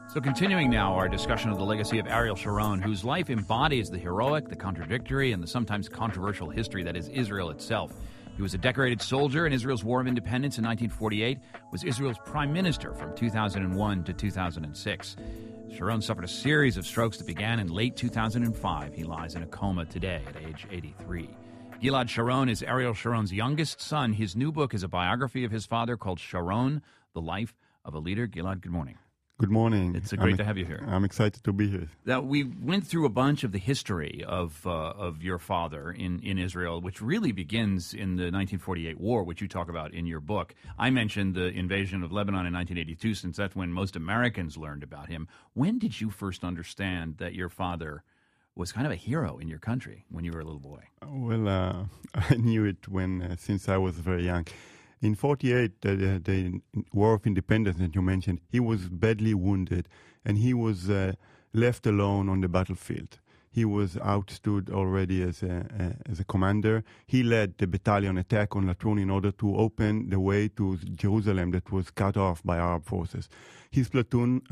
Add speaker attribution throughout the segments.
Speaker 1: So continuing now our discussion of the legacy of Ariel Sharon, whose life embodies the heroic, the contradictory, and the sometimes controversial history that is Israel itself. He was a decorated soldier in Israel's War of Independence in 1948, was Israel's prime minister from 2001 to 2006. Sharon suffered a series of strokes that began in late 2005. He lies in a coma today at age 83. Gilad Sharon is Ariel Sharon's youngest son. His new book is a biography of his father called Sharon, The Life of a Leader. Gilad, good morning.
Speaker 2: Good morning.
Speaker 1: It's great to have you here.
Speaker 2: I'm excited to be here.
Speaker 1: Now, we went through a bunch of the history of your father in Israel, which really begins in the 1948 war, which you talk about in your book. I mentioned the invasion of Lebanon in 1982, since that's when most Americans learned about him. When did you first understand that your father was kind of a hero in your country when you were a little boy?
Speaker 2: Well, I knew it since I was very young. In 1948, the War of Independence that you mentioned, he was badly wounded, and he was left alone on the battlefield. He was outstood already as a commander. He led the battalion attack on Latrun in order to open the way to Jerusalem that was cut off by Arab forces. His platoon,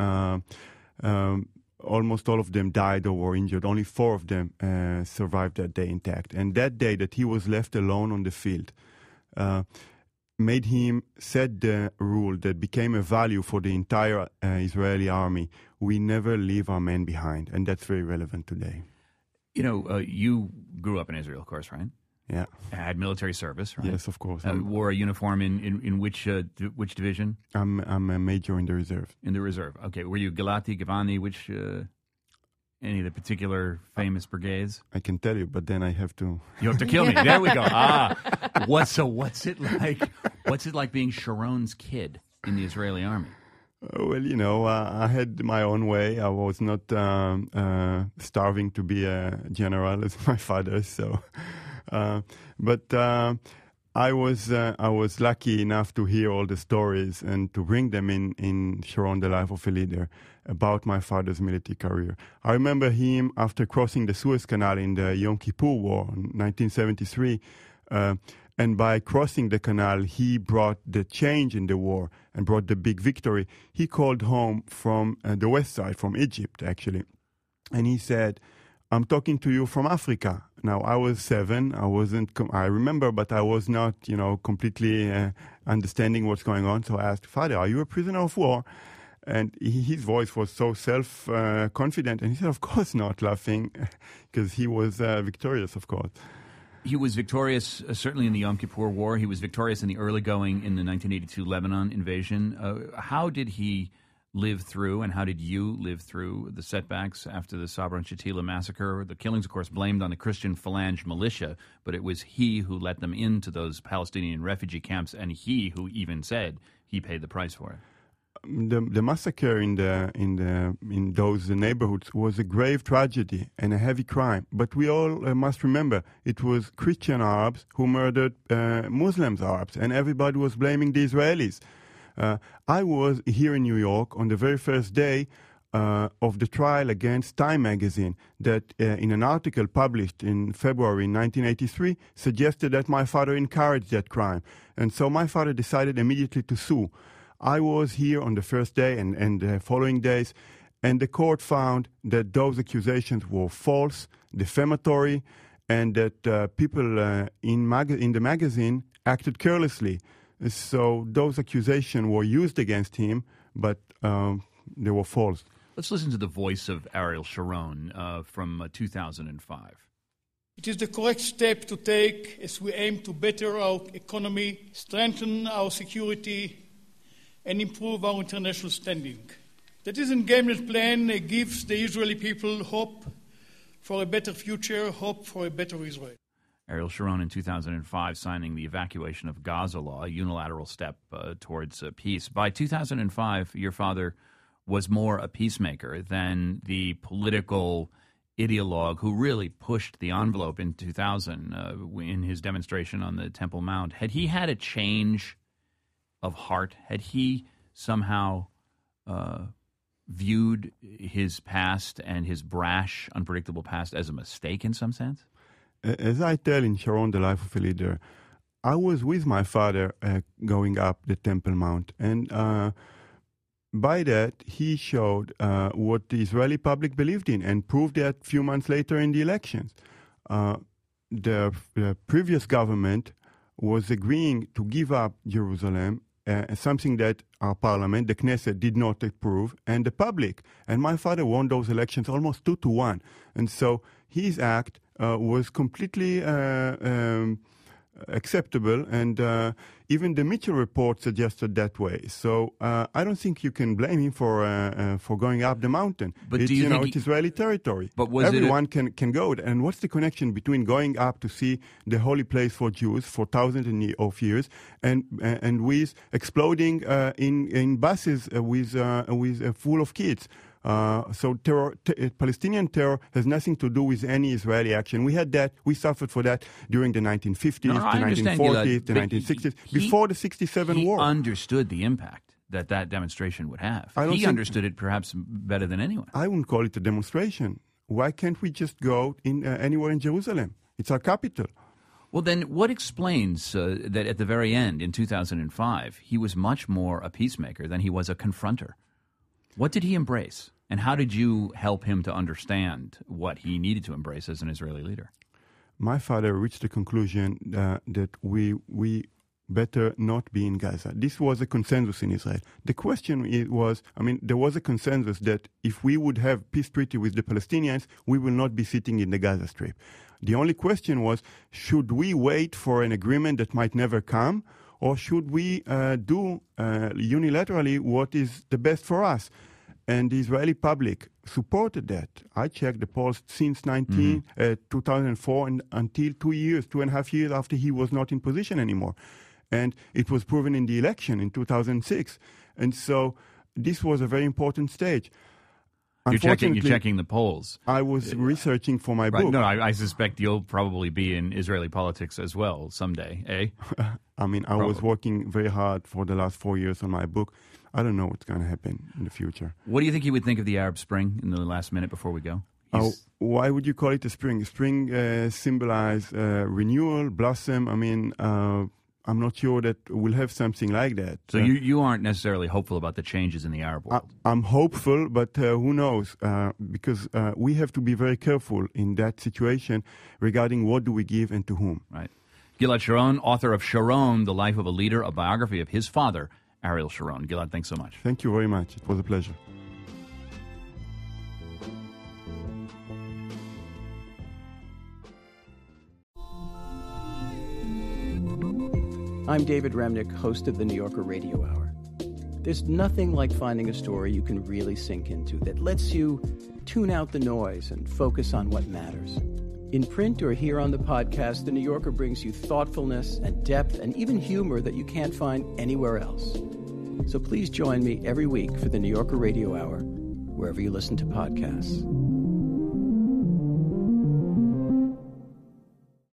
Speaker 2: almost all of them died or were injured. Only 4 of them survived that day intact. And that day that he was left alone on the field, made him set the rule that became a value for the entire Israeli army. We never leave our men behind, and that's very relevant today.
Speaker 1: You know, you grew up in Israel, of course, right?
Speaker 2: Yeah.
Speaker 1: Had military service, right?
Speaker 2: Yes, of course.
Speaker 1: Wore a uniform in which division?
Speaker 2: I'm a major in the reserve.
Speaker 1: In the reserve. Okay. Were you Gilati, Givani, which... any of the particular famous brigades?
Speaker 2: I can tell you, but then I have to...
Speaker 1: You have to kill me. There we go. What's it like? What's it like being Sharon's kid in the Israeli army?
Speaker 2: Well, you know, I had my own way. I was not starving to be a general as my father. So, but I was lucky enough to hear all the stories and to bring them in Sharon, The Life of a Leader, about my father's military career. I remember him after crossing the Suez Canal in the Yom Kippur War in 1973, and by crossing the canal, he brought the change in the war and brought the big victory. He called home from the west side, from Egypt, actually, and he said, "I'm talking to you from Africa." Now, I was 7. I remember, but I was not, completely understanding what's going on. So I asked, "Father, are you a prisoner of war?" And his voice was so self-confident. And he said, "Of course not," laughing, because he was victorious, of course.
Speaker 1: He was victorious, certainly in the Yom Kippur War. He was victorious in the early going in the 1982 Lebanon invasion. How did he live through, and how did you live through the setbacks after the Sabra and Shatila massacre? The killings, of course, blamed on the Christian Phalange militia, but it was he who let them into those Palestinian refugee camps, and he who even said he paid the price for it.
Speaker 2: The massacre in those neighborhoods was a grave tragedy and a heavy crime. But we all must remember it was Christian Arabs who murdered Muslim Arabs, and everybody was blaming the Israelis. I was here in New York on the very first day of the trial against Time magazine that in an article published in February 1983 suggested that my father encouraged that crime. And so my father decided immediately to sue. I was here on the first day and the following days, and the court found that those accusations were false, defamatory, and that people in the magazine acted carelessly. So those accusations were used against him, but they were false.
Speaker 1: Let's listen to the voice of Ariel Sharon from 2005.
Speaker 3: It is the correct step to take as we aim to better our economy, strengthen our security, and improve our international standing. The disengagement plan gives the Israeli people hope for a better future, hope for a better Israel.
Speaker 1: Ariel Sharon in 2005 signing the evacuation of Gaza law, a unilateral step towards peace. By 2005, your father was more a peacemaker than the political ideologue who really pushed the envelope in 2000 in his demonstration on the Temple Mount. Had he had a change of heart? Had he somehow viewed his past and his brash, unpredictable past as a mistake in some sense?
Speaker 2: As I tell in Sharon, The Life of a Leader, I was with my father going up the Temple Mount, and by that, he showed what the Israeli public believed in and proved that a few months later in the elections. The previous government was agreeing to give up Jerusalem, something that our parliament, the Knesset, did not approve, and the public. And my father won those elections almost 2-1. And so his act was completely acceptable, and even the Mitchell report suggested that way. So I don't think you can blame him for going up the mountain.
Speaker 1: But
Speaker 2: it's,
Speaker 1: do you think
Speaker 2: it's Israeli territory.
Speaker 1: But was
Speaker 2: everyone can go? And what's the connection between going up to see the holy place for Jews for thousands of years and with exploding in buses with full of kids? So Palestinian terror has nothing to do with any Israeli action. We had that. We suffered for that during the 1950s, the 1940s, the 1960s, before the 67 war.
Speaker 1: He understood the impact that demonstration would have. He understood it perhaps better than anyone.
Speaker 2: I wouldn't call it a demonstration. Why can't we just go anywhere in Jerusalem? It's our capital.
Speaker 1: Well, then what explains that at the very end, in 2005, he was much more a peacemaker than he was a confronter? What did he embrace? And how did you help him to understand what he needed to embrace as an Israeli leader?
Speaker 2: My father reached the conclusion that we better not be in Gaza. This was a consensus in Israel. The question was, there was a consensus that if we would have peace treaty with the Palestinians, we will not be sitting in the Gaza Strip. The only question was, should we wait for an agreement that might never come, or should we do unilaterally what is the best for us? And the Israeli public supported that. I checked the polls since 2004 and until 2.5 years after he was not in position anymore. And it was proven in the election in 2006. And so this was a very important stage.
Speaker 1: You're checking the polls.
Speaker 2: I was researching for my book.
Speaker 1: No, I suspect you'll probably be in Israeli politics as well someday, eh?
Speaker 2: I was working very hard for the last 4 years on my book. I don't know what's going to happen in the future.
Speaker 1: What do you think he would think of the Arab Spring in the last minute before we go?
Speaker 2: Why would you call it a spring? Spring symbolizes renewal, blossom. I'm not sure that we'll have something like that.
Speaker 1: So you aren't necessarily hopeful about the changes in the Arab world?
Speaker 2: I'm hopeful, but who knows? Because we have to be very careful in that situation regarding what do we give and to whom.
Speaker 1: Right. Gilad Sharon, author of Sharon, The Life of a Leader, a biography of his father, Ariel Sharon. Gilad, thanks so much.
Speaker 2: Thank you very much. It was a pleasure.
Speaker 4: I'm David Remnick, host of the New Yorker Radio Hour. There's nothing like finding a story you can really sink into that lets you tune out the noise and focus on what matters. In print or here on the podcast, the New Yorker brings you thoughtfulness and depth and even humor that you can't find anywhere else. So please join me every week for the New Yorker Radio Hour, wherever you listen to podcasts.